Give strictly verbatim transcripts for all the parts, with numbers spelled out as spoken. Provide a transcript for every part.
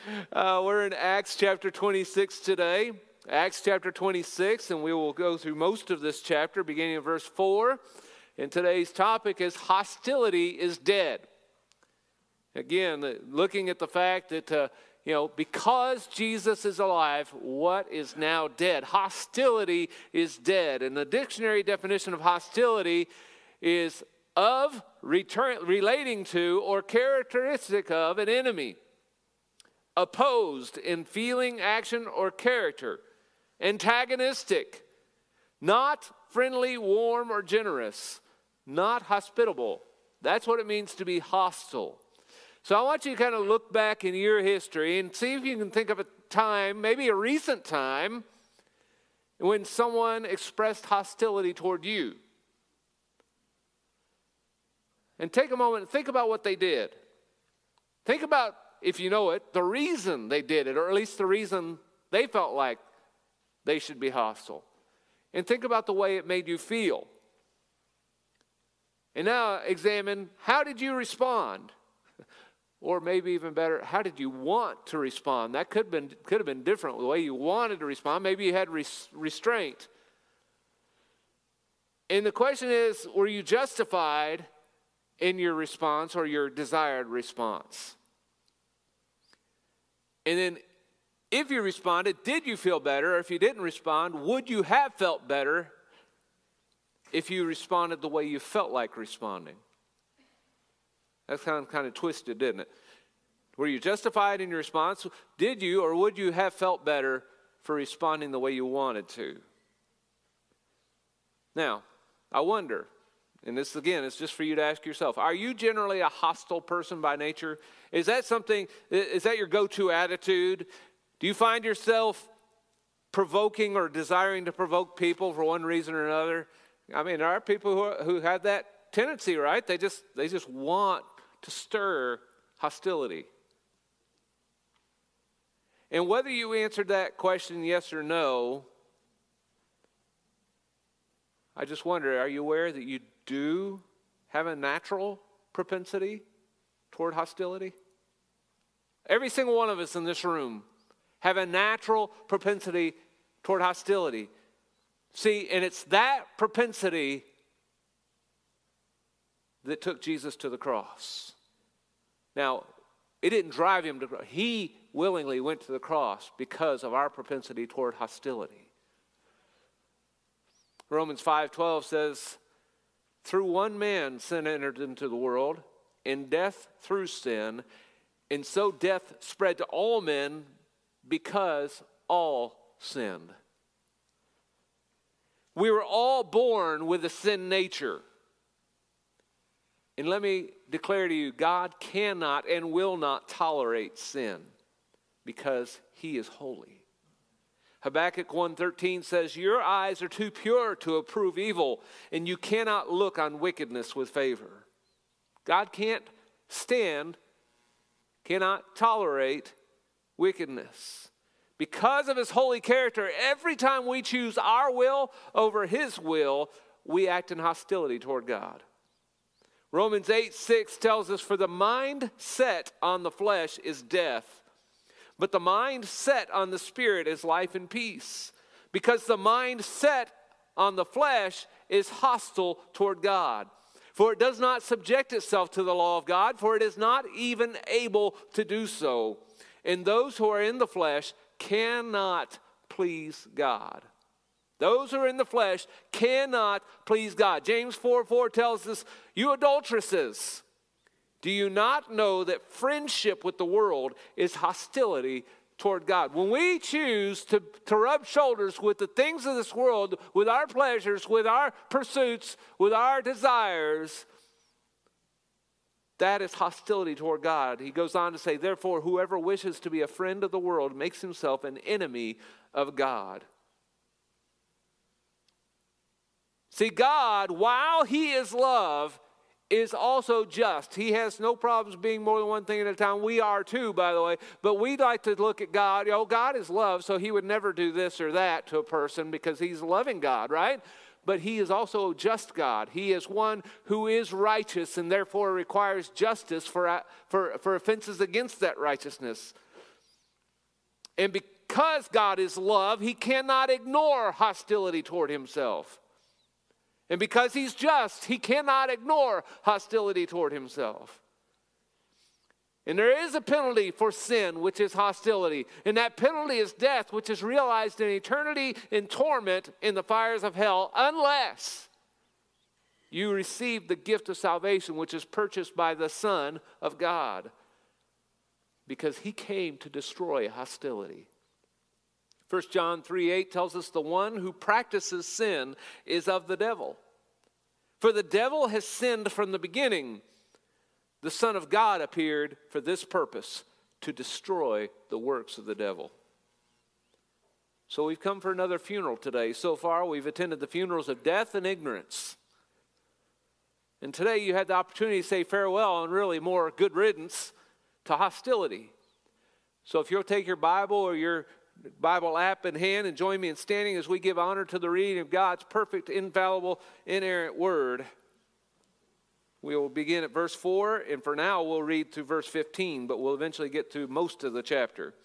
Uh, we're in Acts chapter twenty-six today. Acts chapter twenty-six, and we will go through most of this chapter, beginning in verse four. And today's topic is hostility is dead. Again, looking at the fact that, uh, you know, because Jesus is alive, what is now dead? Hostility is dead. And the dictionary definition of hostility is of, return, relating to, or characteristic of an enemy. Opposed in feeling, action, or character. Antagonistic. Not friendly, warm, or generous. Not hospitable. That's what it means to be hostile. So I want you to kind of look back in your history and see if you can think of a time, maybe a recent time, when someone expressed hostility toward you. And take a moment and think about what they did. Think about, if you know it, the reason they did it, or at least the reason they felt like they should be hostile. And think about the way it made you feel. And now examine, how did you respond? Or maybe even better, how did you want to respond? That could have been, could have been different, the way you wanted to respond. Maybe you had res- restraint. And the question is, were you justified in your response or your desired response? And then if you responded, did you feel better? Or if you didn't respond, would you have felt better if you responded the way you felt like responding? That's kind of, kind of twisted, didn't it? Were you justified in your response? Did you or would you have felt better for responding the way you wanted to? Now, I wonder, and this again is just for you to ask yourself, are you generally a hostile person by nature? Is that something, is that your go-to attitude? Do you find yourself provoking or desiring to provoke people for one reason or another? I mean, there are people who, are, who have that tendency, right? They just, they just want to stir hostility. And whether you answered that question yes or no, I just wonder, are you aware that you do have a natural propensity toward hostility? Every single one of us in this room have a natural propensity toward hostility. See, and it's that propensity that took Jesus to the cross. Now, it didn't drive him to the cross. He willingly went to the cross because of our propensity toward hostility. Romans five twelve says, through one man sin entered into the world, and death through sin, and so death spread to all men because all sinned. We were all born with a sin nature. And let me declare to you, God cannot and will not tolerate sin because he is holy. Habakkuk one thirteen says, your eyes are too pure to approve evil, and you cannot look on wickedness with favor. God can't stand, cannot tolerate wickedness. Because of his holy character, every time we choose our will over his will, we act in hostility toward God. Romans eight six tells us, for the mind set on the flesh is death, but the mind set on the spirit is life and peace. Because the mind set on the flesh is hostile toward God. For it does not subject itself to the law of God, for it is not even able to do so. And those who are in the flesh cannot please God. Those who are in the flesh cannot please God. James four four tells us, you adulteresses, do you not know that friendship with the world is hostility toward God? When we choose to, to rub shoulders with the things of this world, with our pleasures, with our pursuits, with our desires, that is hostility toward God. He goes on to say, therefore, whoever wishes to be a friend of the world makes himself an enemy of God. See, God, while he is love, is also just. He has no problems being more than one thing at a time. We are too, by the way. But we like to look at God. You know, God is love, so he would never do this or that to a person because he's a loving God, right? But he is also a just God. He is one who is righteous and therefore requires justice for, for, for offenses against that righteousness. And because God is love, he cannot ignore hostility toward himself. And because he's just, he cannot ignore hostility toward himself. And there is a penalty for sin, which is hostility. And that penalty is death, which is realized in eternity in torment in the fires of hell, unless you receive the gift of salvation, which is purchased by the Son of God. Because he came to destroy hostility. First John three eight tells us the one who practices sin is of the devil. For the devil has sinned from the beginning. The Son of God appeared for this purpose, to destroy the works of the devil. So we've come for another funeral today. So far we've attended the funerals of death and ignorance. And today you had the opportunity to say farewell and really more good riddance to hostility. So if you'll take your Bible or your Bible app in hand and join me in standing as we give honor to the reading of God's perfect, infallible, inerrant word. We will begin at verse four, and for now we'll read through verse fifteen, but we'll eventually get to most of the chapter.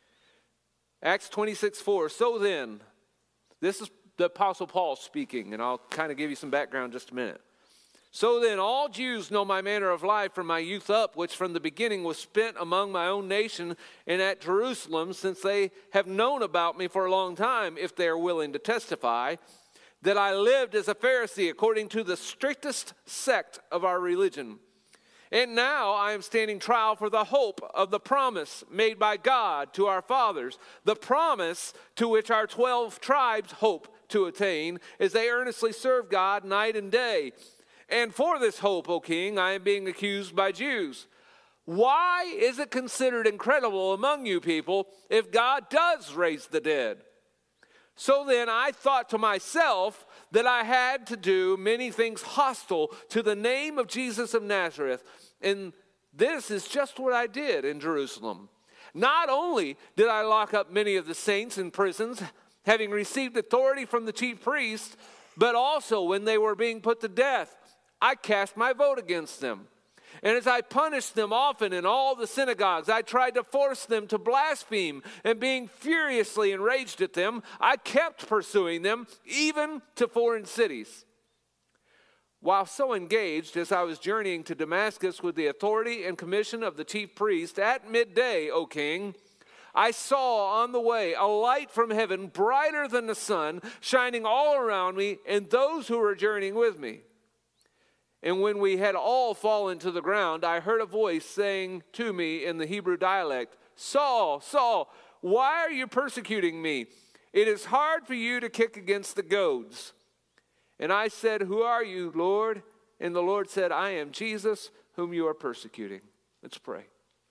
Acts twenty-six four, so then, this is the Apostle Paul speaking, and I'll kind of give you some background in just a minute. So then, all Jews know my manner of life from my youth up, which from the beginning was spent among my own nation and at Jerusalem, since they have known about me for a long time, if they are willing to testify, that I lived as a Pharisee according to the strictest sect of our religion. And now I am standing trial for the hope of the promise made by God to our fathers, the promise to which our twelve tribes hope to attain, as they earnestly serve God night and day. And for this hope, O king, I am being accused by Jews. Why is it considered incredible among you people if God does raise the dead? So then I thought to myself that I had to do many things hostile to the name of Jesus of Nazareth. And this is just what I did in Jerusalem. Not only did I lock up many of the saints in prisons, having received authority from the chief priests, but also when they were being put to death, I cast my vote against them. And as I punished them often in all the synagogues, I tried to force them to blaspheme. And being furiously enraged at them, I kept pursuing them, even to foreign cities. While so engaged, as I was journeying to Damascus with the authority and commission of the chief priest, at midday, O king, I saw on the way a light from heaven, brighter than the sun, shining all around me and those who were journeying with me. And when we had all fallen to the ground, I heard a voice saying to me in the Hebrew dialect, Saul, Saul, why are you persecuting me? It is hard for you to kick against the goads. And I said, who are you, Lord? And the Lord said, I am Jesus, whom you are persecuting. Let's pray.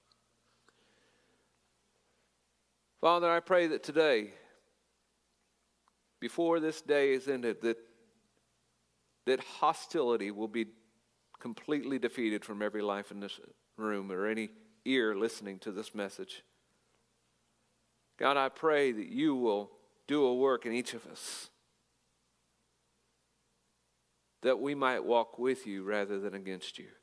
Father, I pray that today, before this day is ended, that that hostility will be completely defeated from every life in this room or any ear listening to this message. God, I pray that you will do a work in each of us, that we might walk with you rather than against you.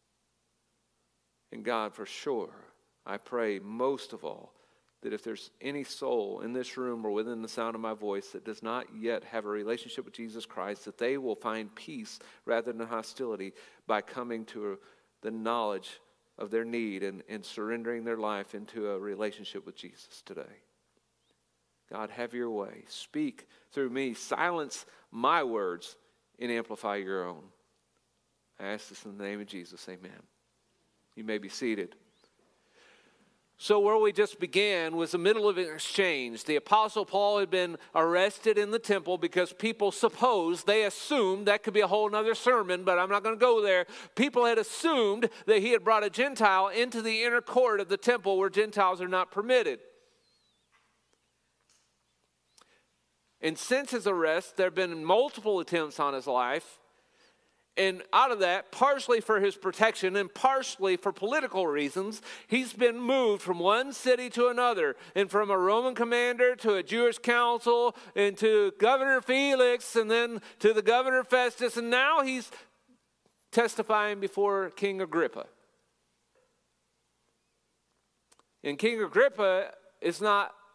And God, for sure, I pray most of all that if there's any soul in this room or within the sound of my voice that does not yet have a relationship with Jesus Christ, that they will find peace rather than hostility by coming to the knowledge of their need and, and surrendering their life into a relationship with Jesus today. God, have your way. Speak through me. Silence my words and amplify your own. I ask this in the name of Jesus. Amen. You may be seated. So where we just began was the middle of an exchange. The Apostle Paul had been arrested in the temple because people supposed, they assumed, that could be a whole other sermon, but I'm not going to go there. People had assumed that he had brought a Gentile into the inner court of the temple where Gentiles are not permitted. And since his arrest, there have been multiple attempts on his life. And out of that, partially for his protection and partially for political reasons, he's been moved from one city to another, and from a Roman commander to a Jewish council, and to Governor Felix, and then to the Governor Festus, and now he's testifying before King Agrippa. And King Agrippa is not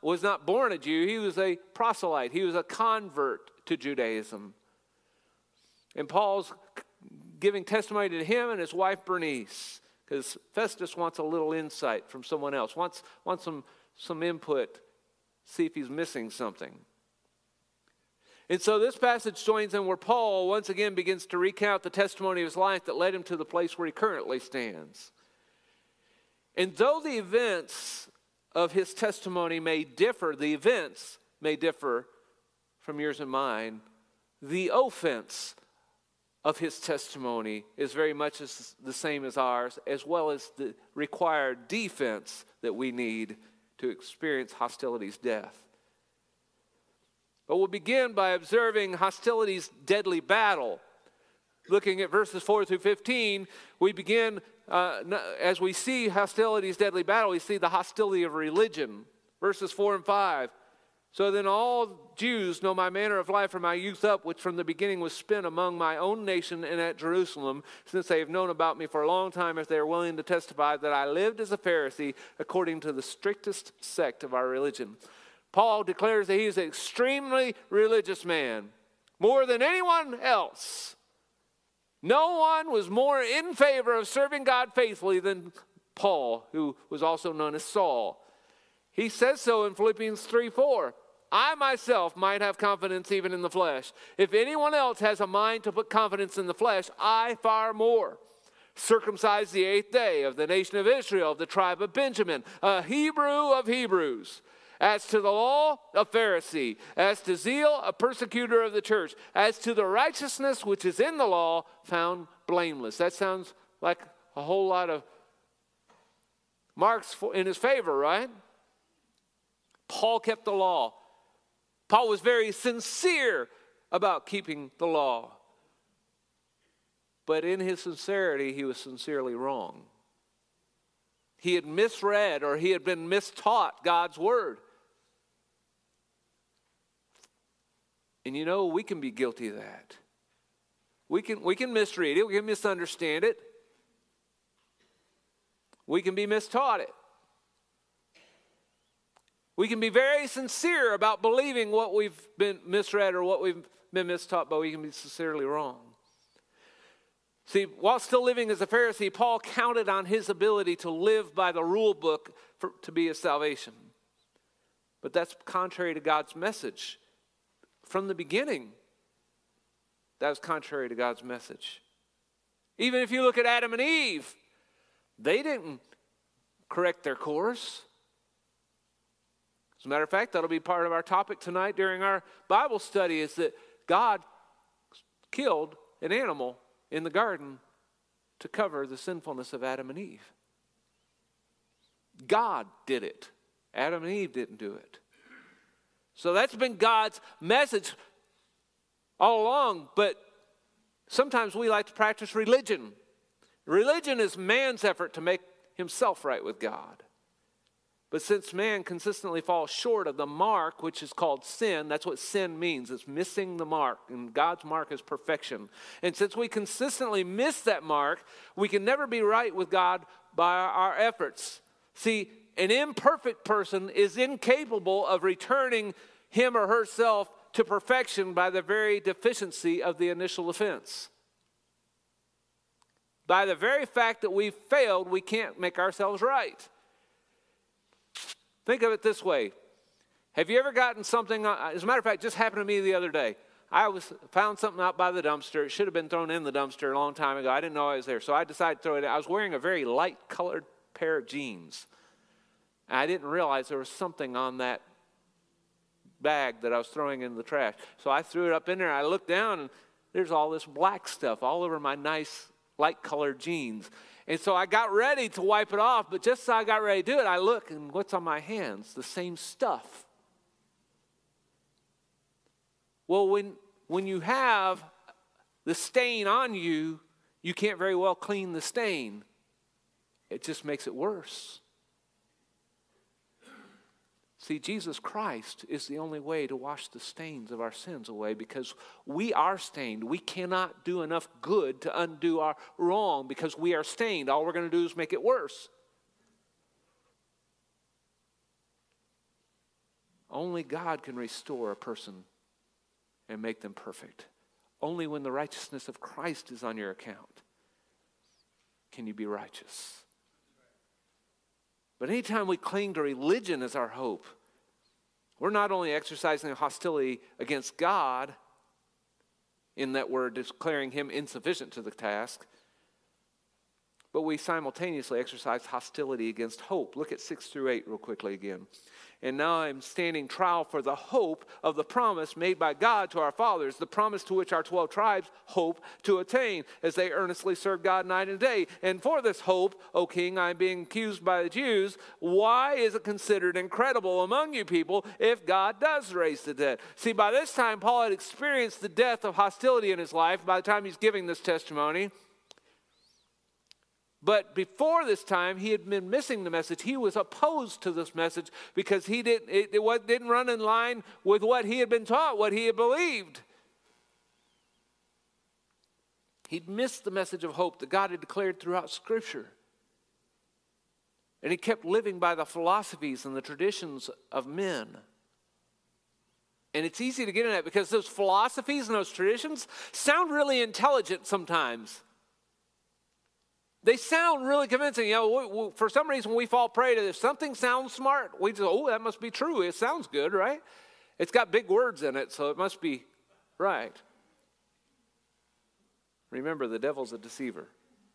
was not born a Jew. He was a proselyte. He was a convert to Judaism. And Paul's giving testimony to him and his wife Bernice, because Festus wants a little insight from someone else, wants, wants some, some input, see if he's missing something. And so this passage joins in where Paul once again begins to recount the testimony of his life that led him to the place where he currently stands. And though the events of his testimony may differ, the events may differ from yours and mine, the offense of his testimony is very much as the same as ours, as well as the required defense that we need to experience hostility's death. But we'll begin by observing hostility's deadly battle. Looking at verses four through fifteen, we begin, uh, as we see hostility's deadly battle, we see the hostility of religion. Verses four and five. So then all Jews know my manner of life from my youth up, which from the beginning was spent among my own nation and at Jerusalem, since they have known about me for a long time, if they are willing to testify that I lived as a Pharisee according to the strictest sect of our religion. Paul declares that he is an extremely religious man, more than anyone else. No one was more in favor of serving God faithfully than Paul, who was also known as Saul. He says so in Philippians three four. I myself might have confidence even in the flesh. If anyone else has a mind to put confidence in the flesh, I far more. Circumcised the eighth day, of the nation of Israel, of the tribe of Benjamin, a Hebrew of Hebrews. As to the law, a Pharisee. As to zeal, a persecutor of the church. As to the righteousness which is in the law, found blameless. That sounds like a whole lot of marks in his favor, right? Paul kept the law. Paul was very sincere about keeping the law. But in his sincerity, he was sincerely wrong. He had misread or he had been mistaught God's word. And you know, we can be guilty of that. We can, we can misread it. We can misunderstand it. We can be mistaught it. We can be very sincere about believing what we've been misread or what we've been mistaught, but we can be sincerely wrong. See, while still living as a Pharisee, Paul counted on his ability to live by the rule book for, to be his salvation. But that's contrary to God's message. From the beginning, that was contrary to God's message. Even if you look at Adam and Eve, they didn't correct their course. As a matter of fact, that'll be part of our topic tonight during our Bible study, is that God killed an animal in the garden to cover the sinfulness of Adam and Eve. God did it. Adam and Eve didn't do it. So that's been God's message all along, but sometimes we like to practice religion. Religion is man's effort to make himself right with God. But since man consistently falls short of the mark, which is called sin, that's what sin means. It's missing the mark, and God's mark is perfection. And since we consistently miss that mark, we can never be right with God by our efforts. See, an imperfect person is incapable of returning him or herself to perfection by the very deficiency of the initial offense. By the very fact that we've failed, we can't make ourselves right. Think of it this way. Have you ever gotten something, as a matter of fact, just happened to me the other day. I was found something out by the dumpster. It should have been thrown in the dumpster a long time ago. I didn't know I was there, so I decided to throw it in. I was wearing a very light-colored pair of jeans. And I didn't realize there was something on that bag that I was throwing in the trash. So I threw it up in there. I looked down, and there's all this black stuff all over my nice light-colored jeans. And so I got ready to wipe it off, but just as I got ready to do it, I look, and what's on my hands? The same stuff. Well, when, when you have the stain on you, you can't very well clean the stain. It just makes it worse. See, Jesus Christ is the only way to wash the stains of our sins away, because we are stained. We cannot do enough good to undo our wrong because we are stained. All we're going to do is make it worse. Only God can restore a person and make them perfect. Only when the righteousness of Christ is on your account can you be righteous. But anytime we cling to religion as our hope, we're not only exercising hostility against God in that we're declaring him insufficient to the task, but we simultaneously exercise hostility against hope. Look at six through eight real quickly again. And now I'm standing trial for the hope of the promise made by God to our fathers, the promise to which our twelve tribes hope to attain as they earnestly serve God night and day. And for this hope, O king, I am being accused by the Jews. Why is it considered incredible among you people if God does raise the dead? See, by this time, Paul had experienced the death of hostility in his life by the time he's giving this testimony. But before this time, he had been missing the message. He was opposed to this message because he didn't, it, it didn't run in line with what he had been taught, what he had believed. He'd missed the message of hope that God had declared throughout Scripture. And he kept living by the philosophies and the traditions of men. And it's easy to get in that because those philosophies and those traditions sound really intelligent sometimes. They sound really convincing. You know, we, we, for some reason we fall prey to this. Something sounds smart. We just, oh, that must be true. It sounds good, right? It's got big words in it, so it must be right. Remember, the devil's a deceiver.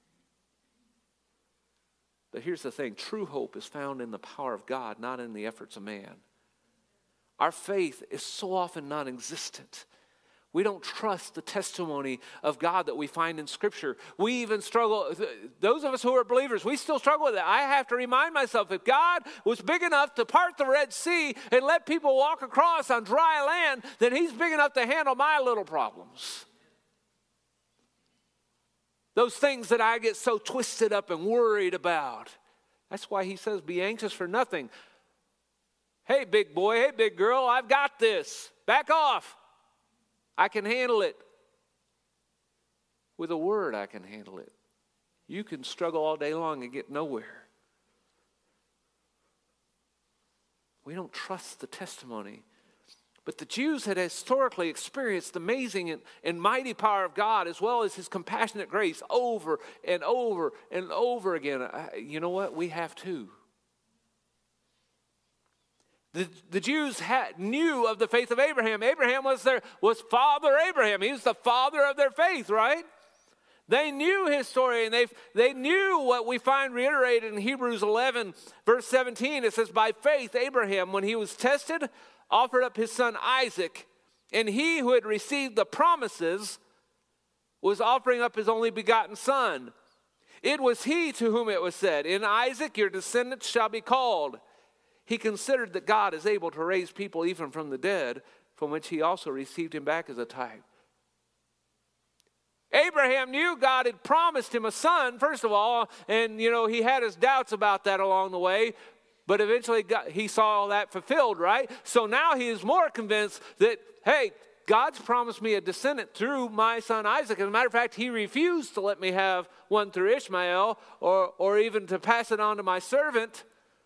But here's the thing. True hope is found in the power of God, not in the efforts of man. Our faith is so often non-existent. We don't trust the testimony of God that we find in Scripture. We even struggle, those of us who are believers, we still struggle with that. I have to remind myself, if God was big enough to part the Red Sea and let people walk across on dry land, then he's big enough to handle my little problems. Those things that I get so twisted up and worried about. That's why he says, be anxious for nothing. Hey, big boy, hey, big girl, I've got this. Back off. I can handle it. With a word, I can handle it. You can struggle all day long and get nowhere. We don't trust the testimony. But the Jews had historically experienced the amazing and, and mighty power of God as well as his compassionate grace over and over and over again. I, you know what? We have too. The, the Jews had, knew of the faith of Abraham. Abraham was their was Father Abraham. He was the father of their faith, right? They knew his story, and they they knew what we find reiterated in Hebrews eleven, verse seventeen. It says, by faith Abraham, when he was tested, offered up his son Isaac, and he who had received the promises was offering up his only begotten son. It was he to whom it was said, in Isaac your descendants shall be called. He considered that God is able to raise people even from the dead, from which he also received him back as a type. Abraham knew God had promised him a son, first of all, and, you know, he had his doubts about that along the way, but eventually God, he saw all that fulfilled, right? So now he is more convinced that, hey, God's promised me a descendant through my son Isaac. As a matter of fact, he refused to let me have one through Ishmael or, or even to pass it on to my servant.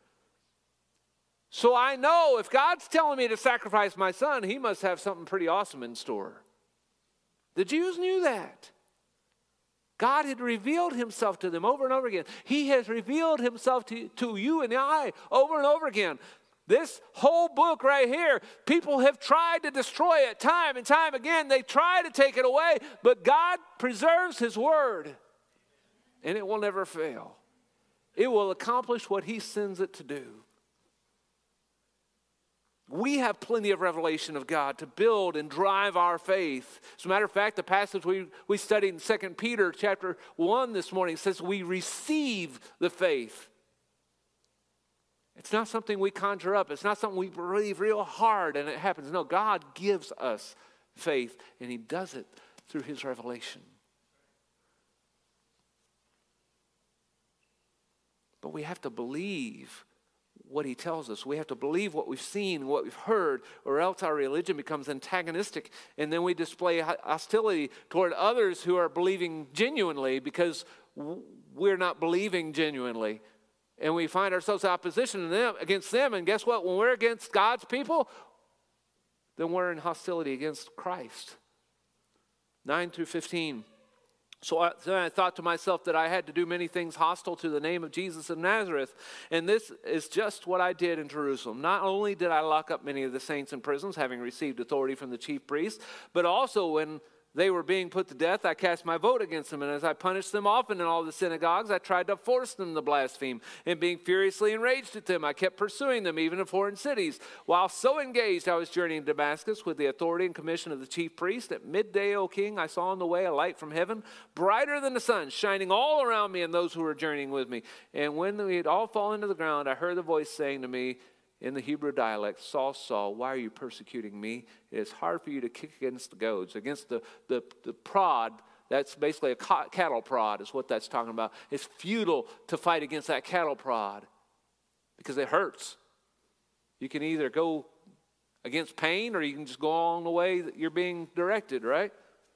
So I know if God's telling me to sacrifice my son, he must have something pretty awesome in store. The Jews knew that. God had revealed himself to them over and over again. He has revealed himself to, to you and I over and over again. This whole book right here, people have tried to destroy it time and time again. They try to take it away, but God preserves his word, and it will never fail. It will accomplish what he sends it to do. We have plenty of revelation of God to build and drive our faith. As a matter of fact, the passage we, we studied in Second Peter chapter one this morning says we receive the faith. It's not something we conjure up. It's not something we believe real hard and it happens. No, God gives us faith, and he does it through his revelation. But we have to believe what he tells us. We have to believe what we've seen, what we've heard, or else our religion becomes antagonistic, and then we display hostility toward others who are believing genuinely because we're not believing genuinely. And we find ourselves opposition to them, against them. And guess what? When we're against God's people, then we're in hostility against Christ. nine through fifteen. So I, so I thought to myself that I had to do many things hostile to the name of Jesus of Nazareth. And this is just what I did in Jerusalem. Not only did I lock up many of the saints in prisons, having received authority from the chief priests, but also when they were being put to death, I cast my vote against them. And as I punished them often in all the synagogues, I tried to force them to blaspheme. And being furiously enraged at them, I kept pursuing them, even in foreign cities. While so engaged, I was journeying to Damascus with the authority and commission of the chief priest. At midday, O king, I saw on the way a light from heaven, brighter than the sun, shining all around me and those who were journeying with me. And when we had all fallen to the ground, I heard the voice saying to me, in the Hebrew dialect, Saul, Saul, why are you persecuting me? It is hard for you to kick against the goads, against the, the, the prod. That's basically a cattle prod is what that's talking about. It's futile to fight against that cattle prod because it hurts. You can either go against pain or you can just go along the way that you're being directed, right?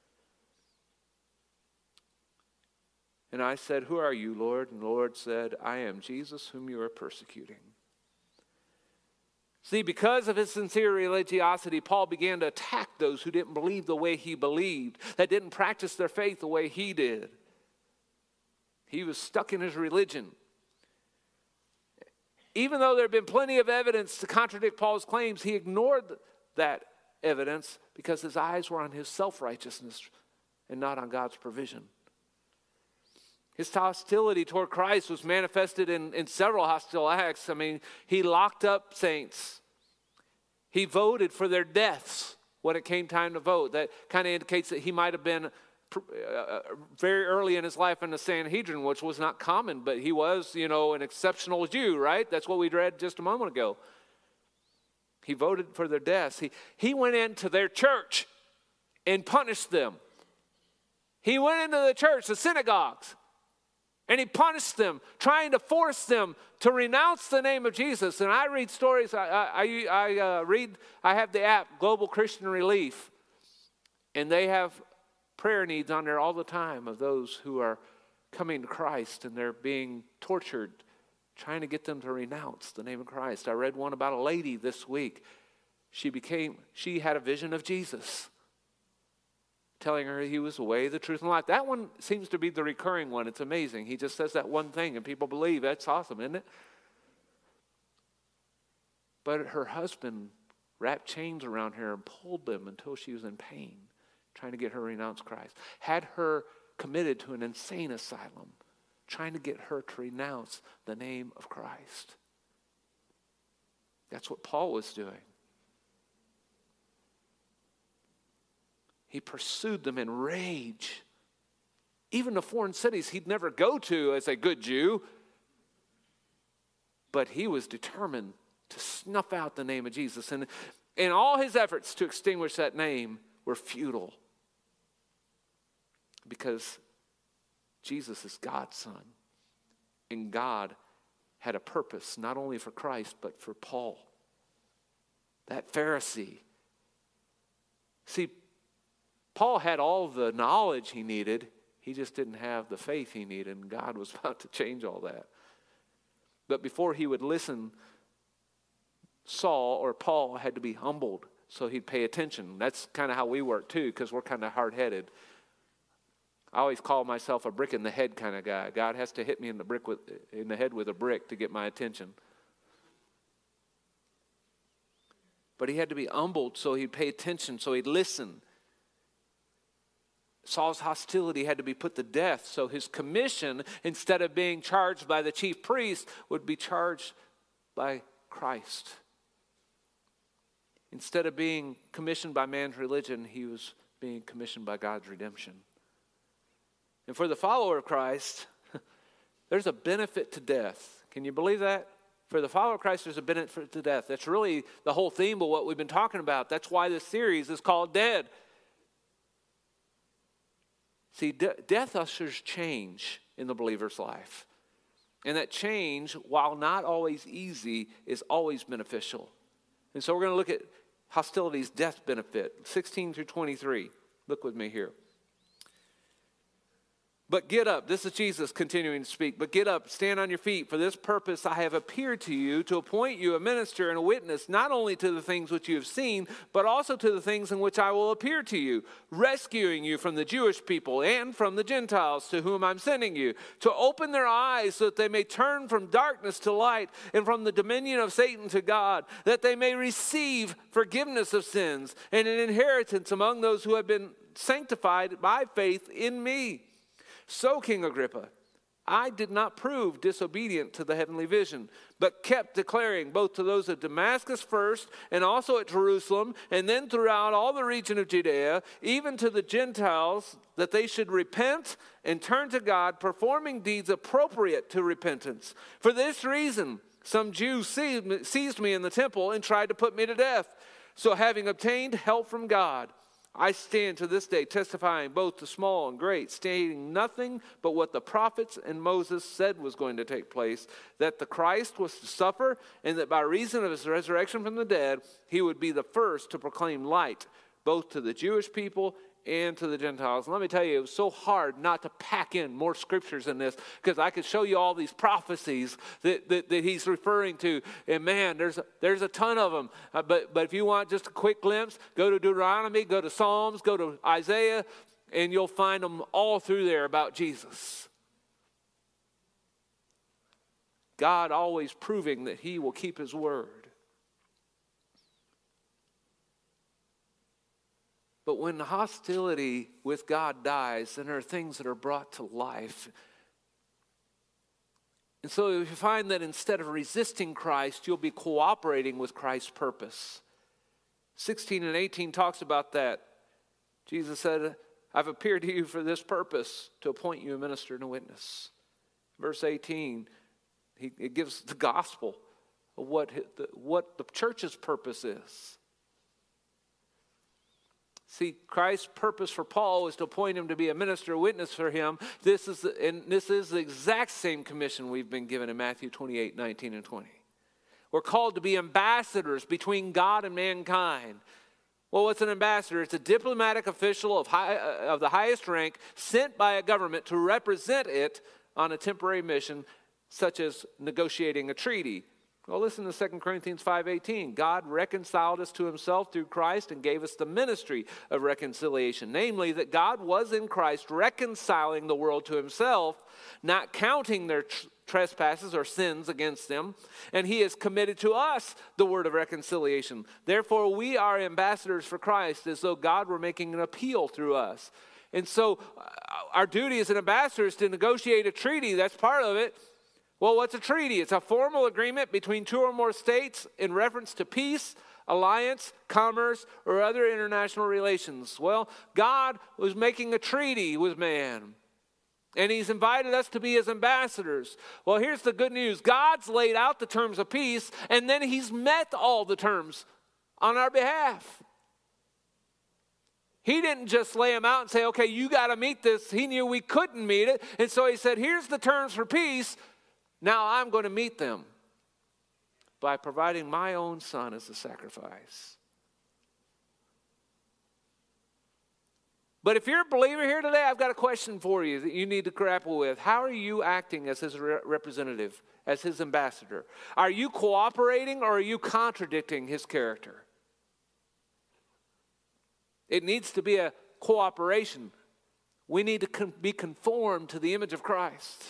And I said, who are you, Lord? And the Lord said, I am Jesus whom you are persecuting. See, because of his sincere religiosity, Paul began to attack those who didn't believe the way he believed, that didn't practice their faith the way he did. He was stuck in his religion. Even though there had been plenty of evidence to contradict Paul's claims, he ignored that evidence because his eyes were on his self-righteousness and not on God's provision. His hostility toward Christ was manifested in, in several hostile acts. I mean, he locked up saints. He voted for their deaths when it came time to vote. That kind of indicates that he might have been uh, very early in his life in the Sanhedrin, which was not common, but he was, you know, an exceptional Jew, right? That's what we read just a moment ago. He voted for their deaths. He, he went into their church and punished them. He went into the church, the synagogues, and he punished them, trying to force them to renounce the name of Jesus. And I read stories, I, I, I uh, read, I have the app, Global Christian Relief. And they have prayer needs on there all the time of those who are coming to Christ and they're being tortured, trying to get them to renounce the name of Christ. I read one about a lady this week. She became, she had a vision of Jesus, telling her he was the way, the truth, and life. That one seems to be the recurring one. It's amazing. He just says that one thing and people believe. That's awesome, isn't it? But her husband wrapped chains around her and pulled them until she was in pain, trying to get her to renounce Christ. Had her committed to an insane asylum, trying to get her to renounce the name of Christ. That's what Paul was doing. He pursued them in rage. Even the foreign cities he'd never go to as a good Jew. But he was determined to snuff out the name of Jesus. And, and all his efforts to extinguish that name were futile. Because Jesus is God's Son. And God had a purpose, not only for Christ, but for Paul. That Pharisee. See, Paul had all the knowledge he needed. He just didn't have the faith he needed. And God was about to change all that. But before he would listen, Saul or Paul had to be humbled so he'd pay attention. That's kind of how we work too, because we're kind of hard-headed. I always call myself a brick in the head kind of guy. God has to hit me in the brick with, in the head with a brick to get my attention. But he had to be humbled so he'd pay attention, so he'd listen. Saul's hostility had to be put to death, so his commission, instead of being charged by the chief priest, would be charged by Christ. Instead of being commissioned by man's religion, he was being commissioned by God's redemption. And for the follower of Christ, there's a benefit to death. Can you believe that? For the follower of Christ, there's a benefit to death. That's really the whole theme of what we've been talking about. That's why this series is called Dead. See, de- death ushers change in the believer's life. And that change, while not always easy, is always beneficial. And so we're going to look at hostility's death benefit, sixteen through twenty-three. Look with me here. But get up. This is Jesus continuing to speak. But get up, stand on your feet. For this purpose I have appeared to you, to appoint you a minister and a witness, not only to the things which you have seen, but also to the things in which I will appear to you, rescuing you from the Jewish people and from the Gentiles to whom I'm sending you, to open their eyes so that they may turn from darkness to light and from the dominion of Satan to God, that they may receive forgiveness of sins and an inheritance among those who have been sanctified by faith in me. So, King Agrippa, I did not prove disobedient to the heavenly vision, but kept declaring both to those at Damascus first and also at Jerusalem, and then throughout all the region of Judea, even to the Gentiles, that they should repent and turn to God, performing deeds appropriate to repentance. For this reason, some Jews seized me in the temple and tried to put me to death. So having obtained help from God, I stand to this day testifying both to small and great, stating nothing but what the prophets and Moses said was going to take place, that the Christ was to suffer, and that by reason of his resurrection from the dead, he would be the first to proclaim light, both to the Jewish people and to the Gentiles. And let me tell you, it was so hard not to pack in more scriptures in this, because I could show you all these prophecies that, that, that he's referring to. And man, there's a, there's a ton of them. Uh, but, but if you want just a quick glimpse, go to Deuteronomy, go to Psalms, go to Isaiah, and you'll find them all through there about Jesus. God always proving that he will keep his word. But when the hostility with God dies, then there are things that are brought to life. And so you find that instead of resisting Christ, you'll be cooperating with Christ's purpose. sixteen and eighteen talks about that. Jesus said, I've appeared to you for this purpose, to appoint you a minister and a witness. Verse eighteen, he, it gives the gospel of what the, what the church's purpose is. See, Christ's purpose for Paul was to appoint him to be a minister, a witness for him. This is, the, and this is the exact same commission we've been given in Matthew twenty-eight, nineteen, and twenty. We're called to be ambassadors between God and mankind. Well, what's an ambassador? It's a diplomatic official of, high, uh, of the highest rank sent by a government to represent it on a temporary mission, such as negotiating a treaty. Well, listen to Second Corinthians five eighteen. God reconciled us to himself through Christ and gave us the ministry of reconciliation. Namely, that God was in Christ reconciling the world to himself, not counting their tr- trespasses or sins against them. And he has committed to us the word of reconciliation. Therefore, we are ambassadors for Christ, as though God were making an appeal through us. And so uh, our duty as an ambassador is to negotiate a treaty. That's part of it. Well, what's a treaty? It's a formal agreement between two or more states in reference to peace, alliance, commerce, or other international relations. Well, God was making a treaty with man, and he's invited us to be his ambassadors. Well, here's the good news. God's laid out the terms of peace, and then he's met all the terms on our behalf. He didn't just lay them out and say, okay, you got to meet this. He knew we couldn't meet it, and so he said, here's the terms for peace. Now I'm going to meet them by providing my own son as a sacrifice. But if you're a believer here today, I've got a question for you that you need to grapple with. How are you acting as his re- representative, as his ambassador? Are you cooperating or are you contradicting his character? It needs to be a cooperation. We need to con- be conformed to the image of Christ.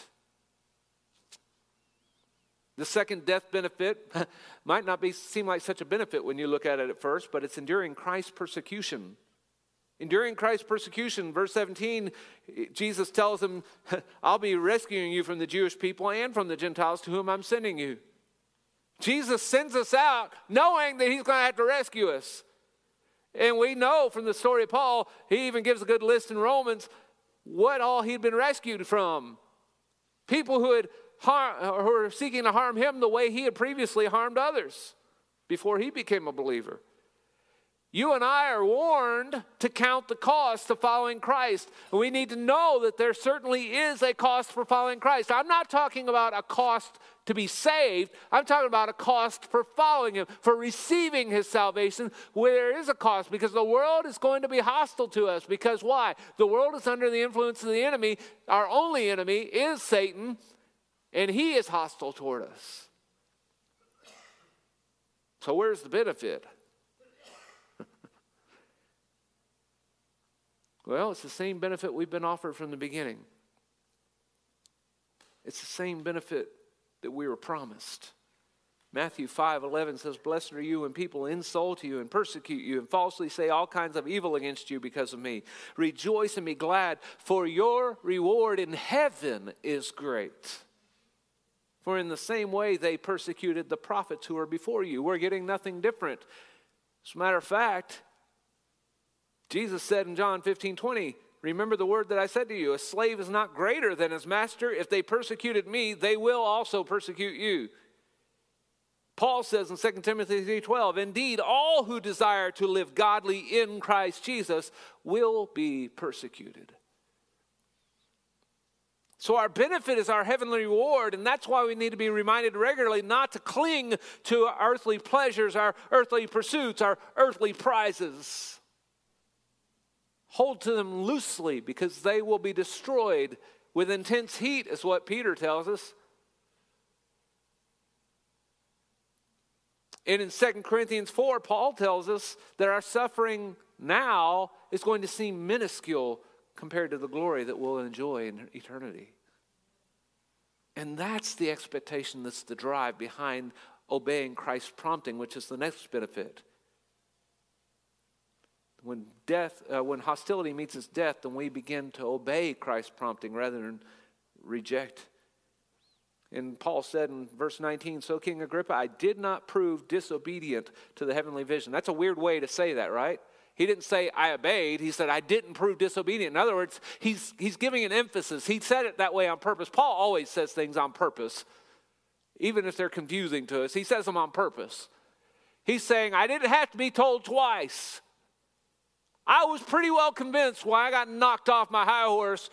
The second death benefit might not be, seem like such a benefit when you look at it at first, but it's enduring Christ's persecution. Enduring Christ's persecution, verse seventeen, Jesus tells him, I'll be rescuing you from the Jewish people and from the Gentiles to whom I'm sending you. Jesus sends us out knowing that he's going to have to rescue us. And we know from the story of Paul, he even gives a good list in Romans, what all he'd been rescued from. People who had Harm, who were seeking to harm him the way he had previously harmed others before he became a believer. You and I are warned to count the cost of following Christ. And we need to know that there certainly is a cost for following Christ. I'm not talking about a cost to be saved. I'm talking about a cost for following Him, for receiving His salvation, where there is a cost, because the world is going to be hostile to us. Because why? The world is under the influence of the enemy. Our only enemy is Satan, and he is hostile toward us. So where's the benefit? Well, it's the same benefit we've been offered from the beginning. It's the same benefit that we were promised. Matthew five eleven says, "Blessed are you when people insult you and persecute you and falsely say all kinds of evil against you because of me. Rejoice and be glad, for your reward in heaven is great. For in the same way they persecuted the prophets who were before you." We're getting nothing different. As a matter of fact, Jesus said in John fifteen twenty, "Remember the word that I said to you, a slave is not greater than his master. If they persecuted me, they will also persecute you." Paul says in Second Timothy three twelve, "Indeed, all who desire to live godly in Christ Jesus will be persecuted." So our benefit is our heavenly reward, and that's why we need to be reminded regularly not to cling to our earthly pleasures, our earthly pursuits, our earthly prizes. Hold to them loosely, because they will be destroyed with intense heat, is what Peter tells us. And in Second Corinthians four, Paul tells us that our suffering now is going to seem minuscule compared to the glory that we'll enjoy in eternity. And that's the expectation, that's the drive behind obeying Christ's prompting, which is the next benefit. When death, uh, when hostility meets its death, then we begin to obey Christ's prompting rather than reject. And Paul said in verse nineteen, "So King Agrippa, I did not prove disobedient to the heavenly vision." That's a weird way to say that, right? He didn't say I obeyed. He said I didn't prove disobedient. In other words, he's, he's giving an emphasis. He said it that way on purpose. Paul always says things on purpose, even if they're confusing to us. He says them on purpose. He's saying I didn't have to be told twice. I was pretty well convinced when I got knocked off my high horse.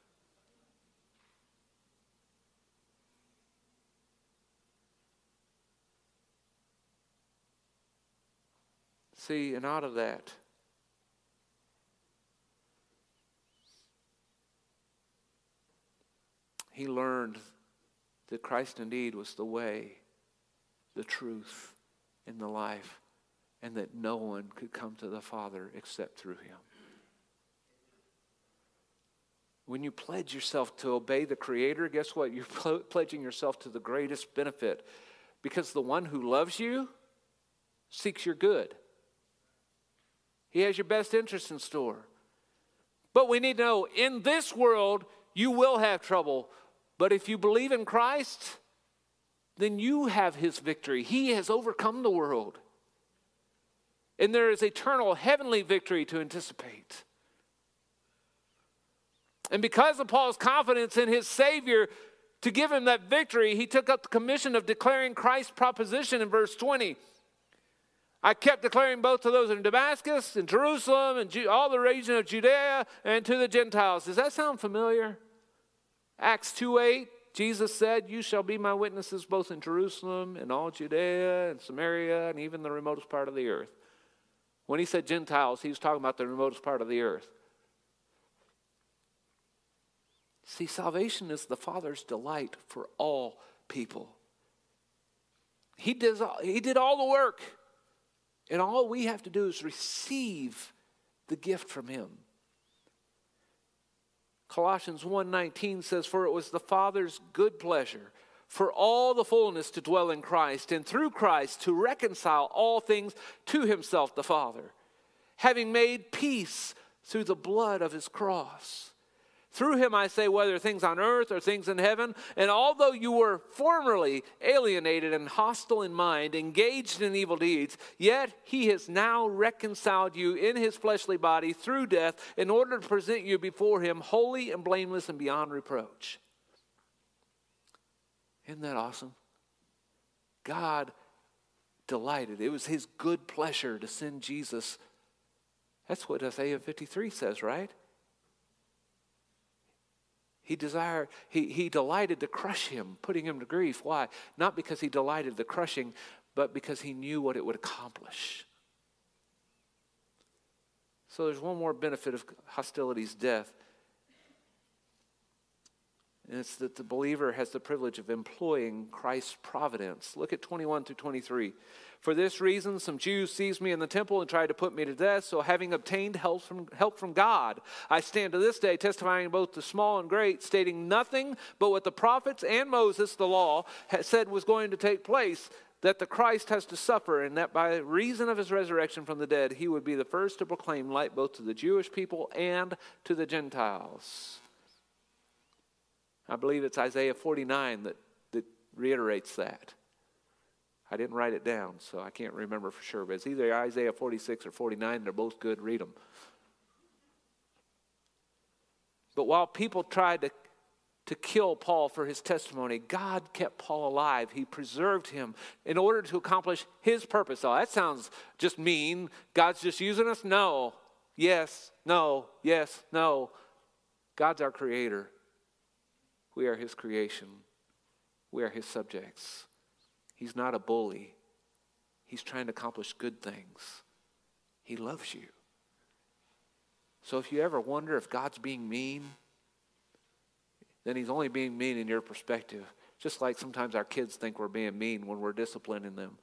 See, and out of that, he learned that Christ indeed was the way, the truth, and the life, and that no one could come to the Father except through Him. When you pledge yourself to obey the Creator, guess what? You're pl- pledging yourself to the greatest benefit, because the one who loves you seeks your good. He has your best interest in store. But we need to know, in this world, you will have trouble. But if you believe in Christ, then you have His victory. He has overcome the world. And there is eternal heavenly victory to anticipate. And because of Paul's confidence in his Savior to give him that victory, he took up the commission of declaring Christ's proposition in verse twenty. "I kept declaring both to those in Damascus and Jerusalem and Ju- all the region of Judea and to the Gentiles." Does that sound familiar? Acts two eight, Jesus said, "You shall be my witnesses both in Jerusalem and all Judea and Samaria and even the remotest part of the earth." When he said Gentiles, he was talking about the remotest part of the earth. See, salvation is the Father's delight for all people. He does all, he did all the work. And all we have to do is receive the gift from Him. Colossians one nineteen says, "For it was the Father's good pleasure for all the fullness to dwell in Christ, and through Christ to reconcile all things to Himself the Father, having made peace through the blood of His cross. Through Him, I say, whether things on earth or things in heaven, and although you were formerly alienated and hostile in mind, engaged in evil deeds, yet He has now reconciled you in His fleshly body through death, in order to present you before Him holy and blameless and beyond reproach." Isn't that awesome? God delighted. It was his good pleasure to send Jesus. That's what Isaiah fifty-three says, right? He desired, he, he delighted to crush him, putting him to grief. Why? Not because he delighted the crushing, but because he knew what it would accomplish. So there's one more benefit of hostility's death. And it's that the believer has the privilege of employing Christ's providence. Look at twenty-one through twenty-three. For this reason, some Jews seized me in the temple and tried to put me to death. So having obtained help from, help from God, I stand to this day testifying both to small and great, stating nothing but what the prophets and Moses, the law, had said was going to take place, that the Christ has to suffer, and that by reason of his resurrection from the dead, he would be the first to proclaim light both to the Jewish people and to the Gentiles. I believe it's Isaiah forty-nine that, that reiterates that. I didn't write it down, so I can't remember for sure. But it's either Isaiah forty-six or forty-nine. They're both good. Read them. But while people tried to, to kill Paul for his testimony, God kept Paul alive. He preserved him in order to accomplish his purpose. Oh, that sounds just mean. God's just using us? No. Yes. No. Yes. No. God's our creator. We are his creation. We are his subjects. He's not a bully. He's trying to accomplish good things. He loves you. So if you ever wonder if God's being mean, then he's only being mean in your perspective. Just like sometimes our kids think we're being mean when we're disciplining them.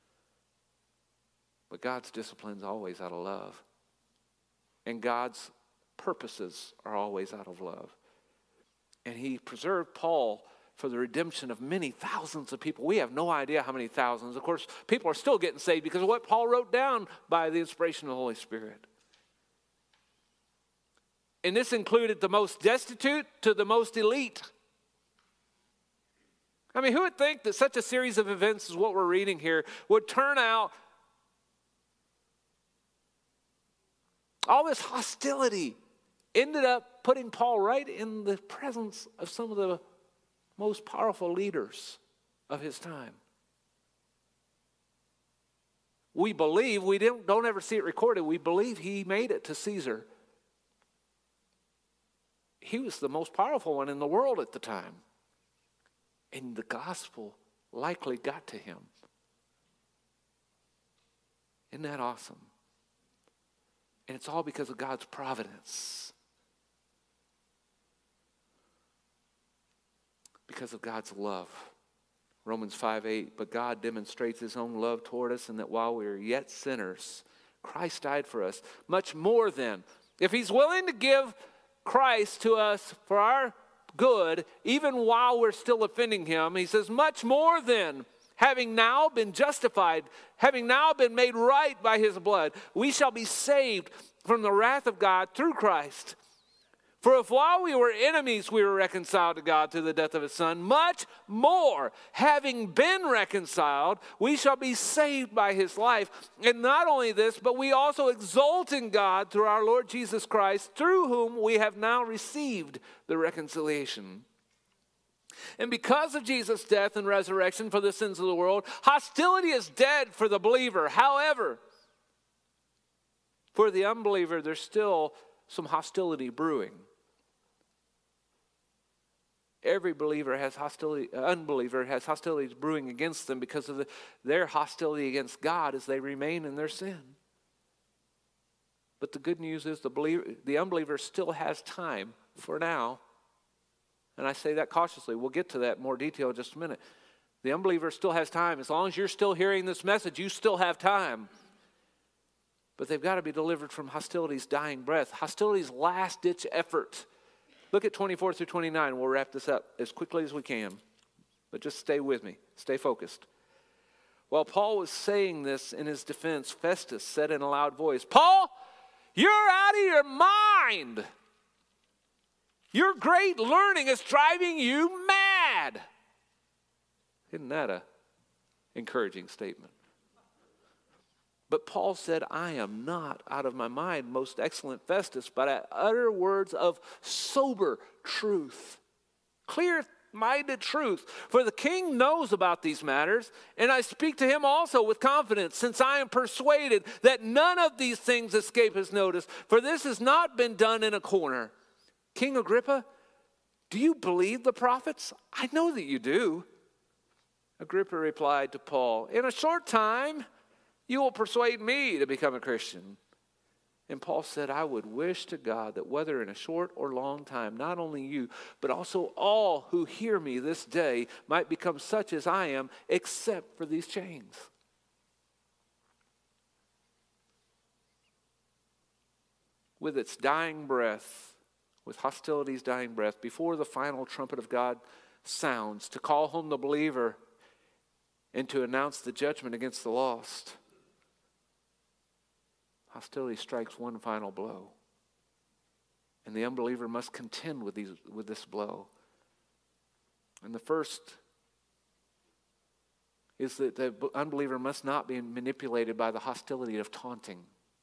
But God's discipline is always out of love. And God's purposes are always out of love. And he preserved Paul for the redemption of many thousands of people. We have no idea how many thousands. Of course, people are still getting saved because of what Paul wrote down by the inspiration of the Holy Spirit. And this included the most destitute to the most elite. I mean, who would think that such a series of events as what we're reading here would turn out all this hostility ended up putting Paul right in the presence of some of the most powerful leaders of his time. We believe, we don't, don't ever see it recorded, we believe he made it to Caesar. He was the most powerful one in the world at the time. And the gospel likely got to him. Isn't that awesome? And it's all because of God's providence. Because of God's love. Romans five eight, but God demonstrates his own love toward us, and that while we are yet sinners, Christ died for us. Much more then, if he's willing to give Christ to us for our good, even while we're still offending him, he says, much more then, having now been justified, having now been made right by his blood, we shall be saved from the wrath of God through Christ. For if while we were enemies we were reconciled to God through the death of his Son, much more, having been reconciled, we shall be saved by his life. And not only this, but we also exult in God through our Lord Jesus Christ, through whom we have now received the reconciliation. And because of Jesus' death and resurrection for the sins of the world, hostility is dead for the believer. However, for the unbeliever, there's still some hostility brewing. Every believer has hostility, uh, unbeliever has hostilities brewing against them because of the, their hostility against God as they remain in their sin. But the good news is the believer, the unbeliever still has time for now. And I say that cautiously. We'll get to that in more detail in just a minute. The unbeliever still has time. As long as you're still hearing this message, you still have time. But they've got to be delivered from hostility's dying breath, hostility's last-ditch effort. Look at twenty-four through twenty-nine. We'll wrap this up as quickly as we can. But just stay with me. Stay focused. While Paul was saying this in his defense, Festus said in a loud voice, Paul, you're out of your mind. Your great learning is driving you mad. Isn't that an encouraging statement? But Paul said, I am not out of my mind, most excellent Festus, but I utter words of sober truth. Clear minded truth. For the king knows about these matters, and I speak to him also with confidence, since I am persuaded that none of these things escape his notice. For this has not been done in a corner. King Agrippa, do you believe the prophets? I know that you do. Agrippa replied to Paul, in a short time you will persuade me to become a Christian. And Paul said, I would wish to God that whether in a short or long time, not only you, but also all who hear me this day might become such as I am, except for these chains. With its dying breath, with hostility's dying breath, before the final trumpet of God sounds, to call home the believer and to announce the judgment against the lost, hostility strikes one final blow. And the unbeliever must contend with, these, with this blow. And the first is that the unbeliever must not be manipulated by the hostility of taunting.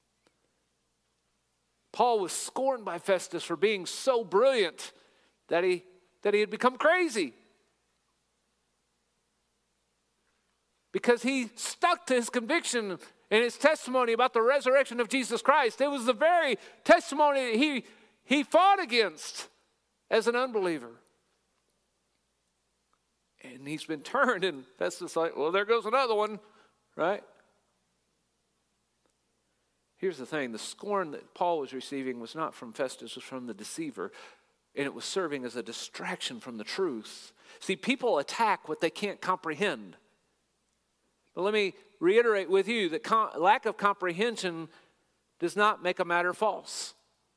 Paul was scorned by Festus for being so brilliant that he, that he had become crazy. Because he stuck to his conviction and his testimony about the resurrection of Jesus Christ. It was the very testimony that he, he fought against as an unbeliever. And he's been turned, and Festus is like, well, there goes another one, right? Here's the thing. The scorn that Paul was receiving was not from Festus, it was from the deceiver. And it was serving as a distraction from the truth. See, people attack what they can't comprehend. But let me reiterate with you that com- lack of comprehension does not make a matter false.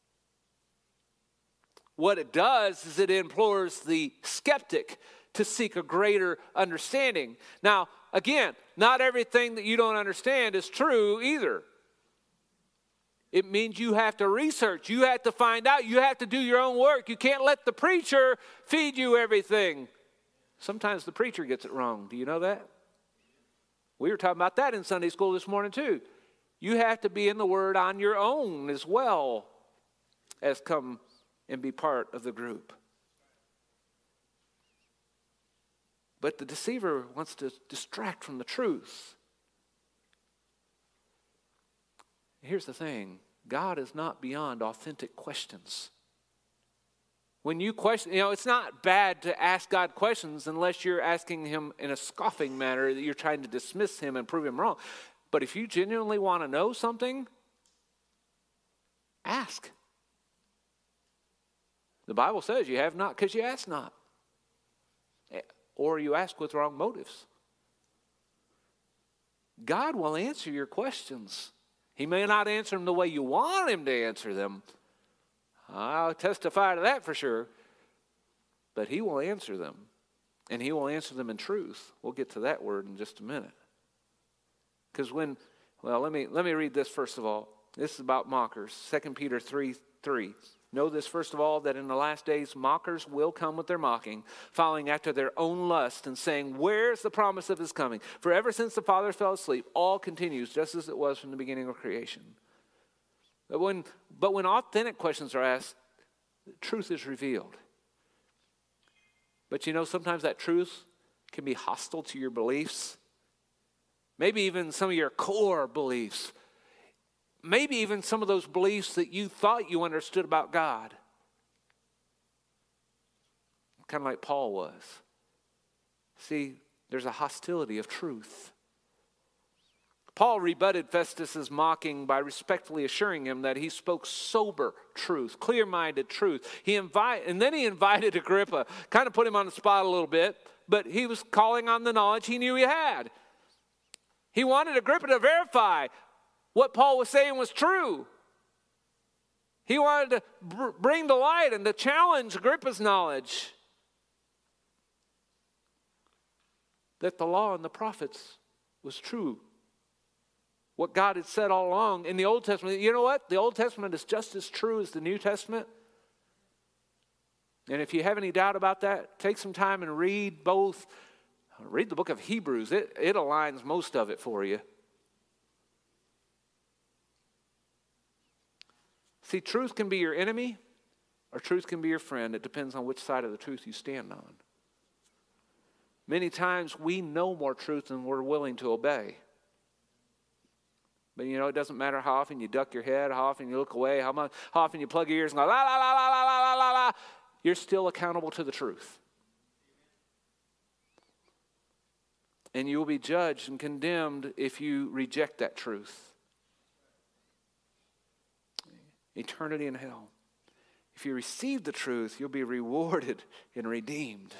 What it does is it implores the skeptic to seek a greater understanding. Now, again, not everything that you don't understand is true either. It means you have to research. You have to find out. You have to do your own work. You can't let the preacher feed you everything. Sometimes the preacher gets it wrong. Do you know that? We were talking about that in Sunday school this morning too. You have to be in the Word on your own as well as come and be part of the group. But the deceiver wants to distract from the truth. Here's the thing. God is not beyond authentic questions. When you question, you know, it's not bad to ask God questions unless you're asking him in a scoffing manner that you're trying to dismiss him and prove him wrong. But if you genuinely want to know something, ask. The Bible says you have not because you ask not. Or you ask with wrong motives. God will answer your questions. He may not answer them the way you want him to answer them. I'll testify to that for sure. But he will answer them. And he will answer them in truth. We'll get to that word in just a minute. Because when, well, let me let me read this first of all. This is about mockers. Second Peter three three. Know this first of all, that in the last days mockers will come with their mocking, following after their own lust and saying, where's the promise of his coming? For ever since the fathers fell asleep, all continues just as it was from the beginning of creation. But when, but when authentic questions are asked, truth is revealed. But you know, sometimes that truth can be hostile to your beliefs. Maybe even some of your core beliefs. Maybe even some of those beliefs that you thought you understood about God. Kind of like Paul was. See, there's a hostility of truth. Paul rebutted Festus's mocking by respectfully assuring him that he spoke sober truth, clear-minded truth. He invite, and then he invited Agrippa, kind of put him on the spot a little bit, but he was calling on the knowledge he knew he had. He wanted Agrippa to verify what Paul was saying was true. He wanted to br- bring to light and to challenge Agrippa's knowledge that the law and the prophets was true. What God had said all along in the Old Testament. You know what? The Old Testament is just as true as the New Testament. And if you have any doubt about that, take some time and read both. Read the book of Hebrews. It, it aligns most of it for you. See, truth can be your enemy or truth can be your friend. It depends on which side of the truth you stand on. Many times we know more truth than we're willing to obey. But you know, it doesn't matter how often you duck your head, how often you look away, how, much, how often you plug your ears and go, la, la, la, la, la, la, la, la. You're still accountable to the truth. And you will be judged and condemned if you reject that truth. Eternity in hell. If you receive the truth, you'll be rewarded and redeemed.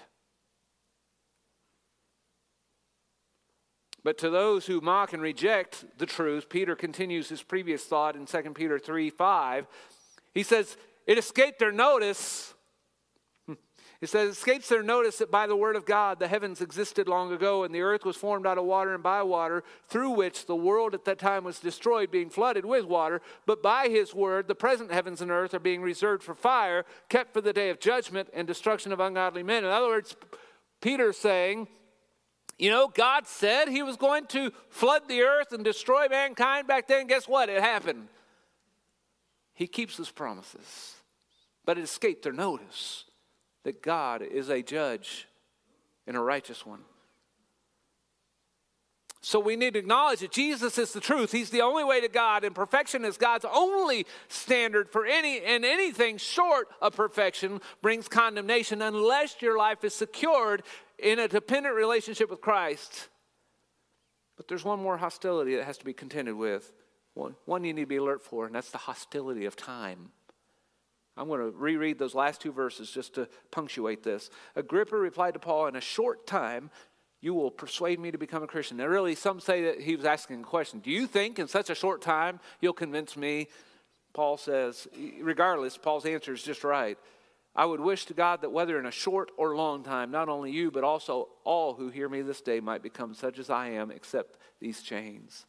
But to those who mock and reject the truth, Peter continues his previous thought in Second Peter three five. He says, it escaped their notice. It says, it escapes their notice that by the word of God the heavens existed long ago, and the earth was formed out of water and by water, through which the world at that time was destroyed, being flooded with water. But by his word the present heavens and earth are being reserved for fire, kept for the day of judgment and destruction of ungodly men. In other words, Peter's saying, you know, God said he was going to flood the earth and destroy mankind back then. Guess what? It happened. He keeps his promises. But it escaped their notice that God is a judge and a righteous one. So we need to acknowledge that Jesus is the truth. He's the only way to God, and perfection is God's only standard for any, and anything short of perfection brings condemnation unless your life is secured in a dependent relationship with Christ. But there's one more hostility that has to be contended with. One, one you need to be alert for, and that's the hostility of time. I'm going to reread those last two verses just to punctuate this. Agrippa replied to Paul, in a short time you will persuade me to become a Christian. Now really, some say that he was asking a question. Do you think in such a short time you'll convince me? Paul says, regardless, Paul's answer is just right. I would wish to God that whether in a short or long time, not only you, but also all who hear me this day might become such as I am, except these chains.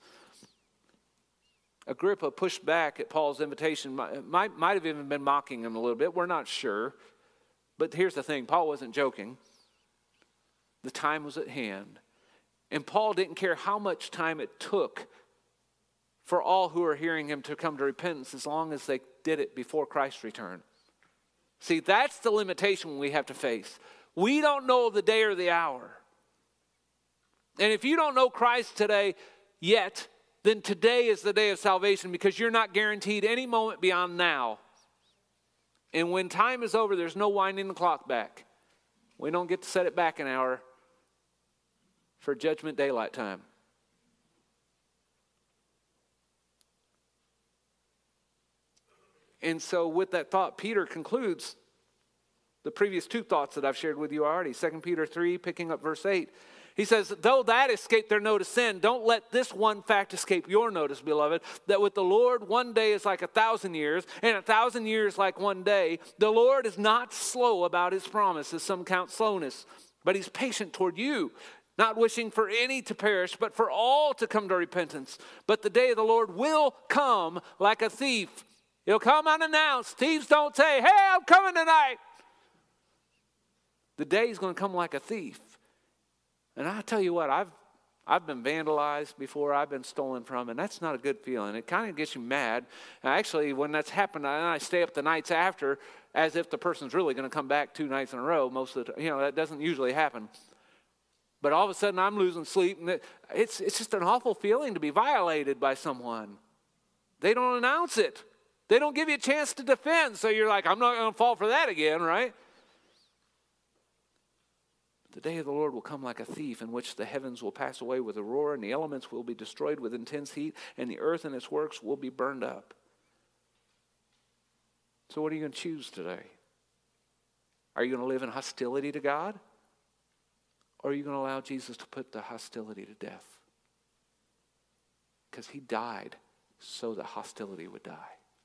Agrippa pushed back at Paul's invitation, might, might have even been mocking him a little bit. We're not sure. But here's the thing, Paul wasn't joking. The time was at hand. And Paul didn't care how much time it took for all who are hearing him to come to repentance, as long as they did it before Christ's return. See, that's the limitation we have to face. We don't know the day or the hour. And if you don't know Christ today yet, then today is the day of salvation, because you're not guaranteed any moment beyond now. And when time is over, there's no winding the clock back. We don't get to set it back an hour for judgment daylight time. And so with that thought, Peter concludes the previous two thoughts that I've shared with you already. Second Peter three, picking up verse eight. He says, though that escaped their notice sin, don't let this one fact escape your notice, beloved, that with the Lord one day is like a thousand years, and a thousand years like one day. The Lord is not slow about his promise, as some count slowness, but he's patient toward you, not wishing for any to perish, but for all to come to repentance. But the day of the Lord will come like a thief. It'll come unannounced. Thieves don't say, hey, I'm coming tonight. The day is going to come like a thief. And I tell you what, I've I've been vandalized before, I've been stolen from, and that's not a good feeling. It kind of gets you mad. And actually, when that's happened, I, I stay up the nights after as if the person's really going to come back two nights in a row. Most of the time, you know, that doesn't usually happen. But all of a sudden, I'm losing sleep, and it, it's it's just an awful feeling to be violated by someone. They don't announce it. They don't give you a chance to defend. So you're like, I'm not going to fall for that again, right? The day of the Lord will come like a thief, in which the heavens will pass away with a roar, and the elements will be destroyed with intense heat, and the earth and its works will be burned up. So what are you going to choose today? Are you going to live in hostility to God? Or are you going to allow Jesus to put the hostility to death? Because he died so that hostility would die.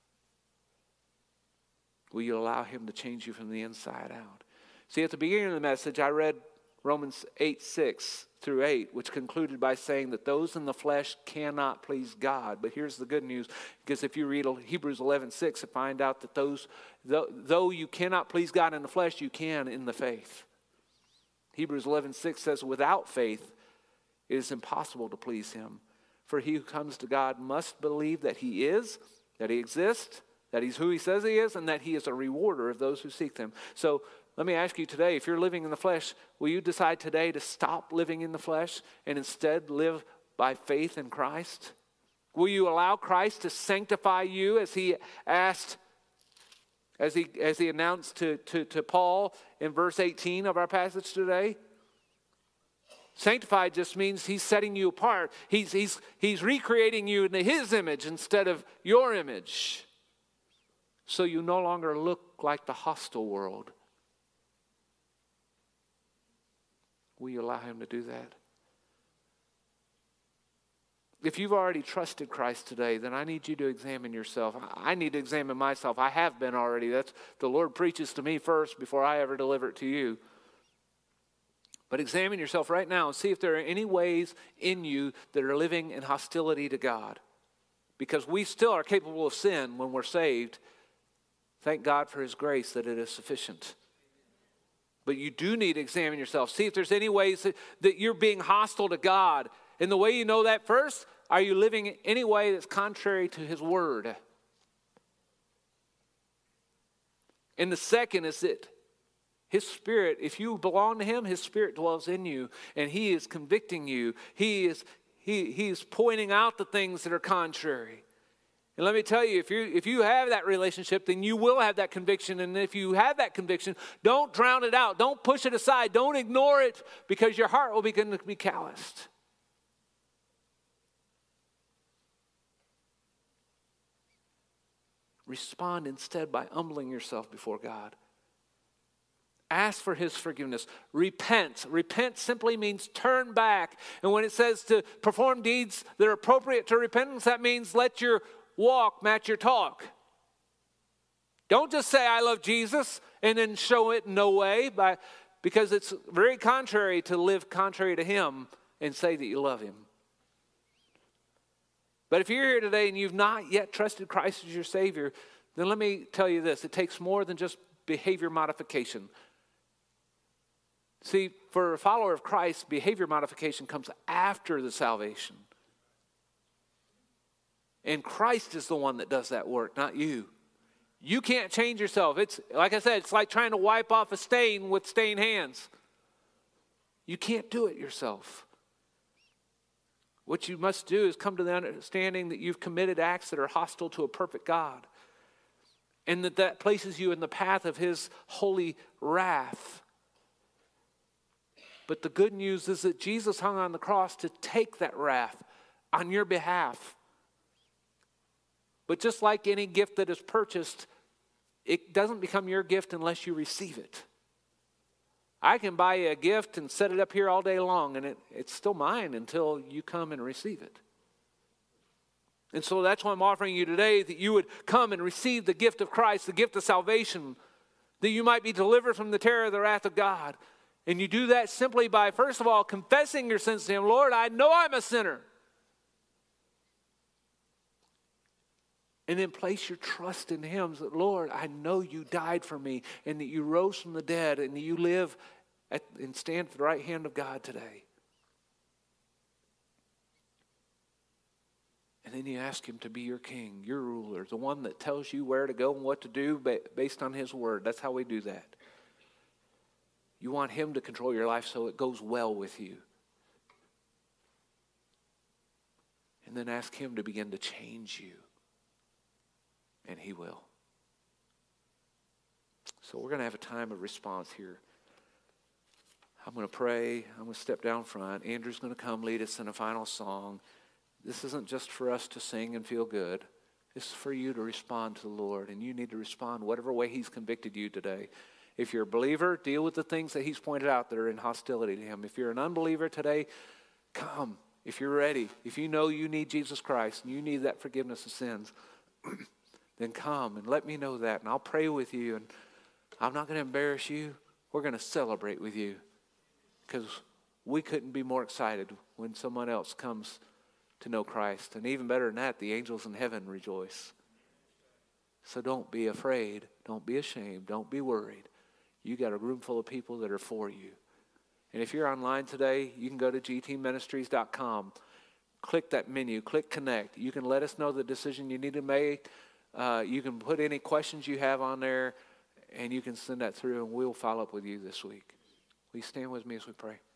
Will you allow him to change you from the inside out? See, at the beginning of the message, I read Romans eight, six through eight, which concluded by saying that those in the flesh cannot please God. But here's the good news, because if you read Hebrews eleven, six, you find out that those, though you cannot please God in the flesh, you can in the faith. Hebrews eleven, six says, without faith, it is impossible to please him. For he who comes to God must believe that he is, that he exists, that he's who he says he is, and that he is a rewarder of those who seek him. So let me ask you today, if you're living in the flesh, will you decide today to stop living in the flesh and instead live by faith in Christ? Will you allow Christ to sanctify you as he asked, as he, as he announced to, to, to Paul in verse eighteen of our passage today? Sanctified just means he's setting you apart. He's, he's, he's recreating you in his image instead of your image. So you no longer look like the hostile world. Will you allow him to do that? If you've already trusted Christ today, then I need you to examine yourself. I need to examine myself. I have been already. That's the Lord preaches to me first before I ever deliver it to you. But examine yourself right now and see if there are any ways in you that are living in hostility to God. Because we still are capable of sin when we're saved. Thank God for his grace that it is sufficient. But you do need to examine yourself. See if there's any ways that, that you're being hostile to God. And the way you know that, first, are you living in any way that's contrary to his word? And the second is that his Spirit, if you belong to him, his Spirit dwells in you. And he is convicting you. He is, he, he is pointing out the things that are contrary. And let me tell you, if you if you have that relationship, then you will have that conviction. And if you have that conviction, don't drown it out. Don't push it aside. Don't ignore it, because your heart will begin to be calloused. Respond instead by humbling yourself before God. Ask for his forgiveness. Repent. Repent simply means turn back. And when it says to perform deeds that are appropriate to repentance, that means let your walk match your talk. Don't just say, I love Jesus, and then show it in no way, by, because it's very contrary to live contrary to him and say that you love him. But if you're here today and you've not yet trusted Christ as your Savior, then let me tell you this. It takes more than just behavior modification. See, for a follower of Christ, behavior modification comes after the salvation. And Christ is the one that does that work, not you. You can't change yourself. It's like I said, it's like trying to wipe off a stain with stained hands. You can't do it yourself. What you must do is come to the understanding that you've committed acts that are hostile to a perfect God. And that that places you in the path of his holy wrath. But the good news is that Jesus hung on the cross to take that wrath on your behalf. But just like any gift that is purchased, it doesn't become your gift unless you receive it. I can buy you a gift and set it up here all day long, and it, it's still mine until you come and receive it. And so that's why I'm offering you today, that you would come and receive the gift of Christ, the gift of salvation, that you might be delivered from the terror of the wrath of God. And you do that simply by, first of all, confessing your sins to him. Lord, I know I'm a sinner. And then place your trust in him. That, Lord, I know you died for me and that you rose from the dead and that you live at, and stand at the right hand of God today. And then you ask him to be your king, your ruler, the one that tells you where to go and what to do based on his word. That's how we do that. You want him to control your life so it goes well with you. And then ask him to begin to change you. And he will. So we're going to have a time of response here. I'm going to pray. I'm going to step down front. Andrew's going to come lead us in a final song. This isn't just for us to sing and feel good. It's for you to respond to the Lord. And you need to respond whatever way he's convicted you today. If you're a believer, deal with the things that he's pointed out that are in hostility to him. If you're an unbeliever today, come. If you're ready, if you know you need Jesus Christ and you need that forgiveness of sins, then come and let me know that. And I'll pray with you. And I'm not going to embarrass you. We're going to celebrate with you. Because we couldn't be more excited when someone else comes to know Christ. And even better than that, the angels in heaven rejoice. So don't be afraid. Don't be ashamed. Don't be worried. You got a room full of people that are for you. And if you're online today, you can go to g t ministries dot com. Click that menu. Click connect. You can let us know the decision you need to make. Uh, you can put any questions you have on there, and you can send that through, and we'll follow up with you this week. Will you stand with me as we pray?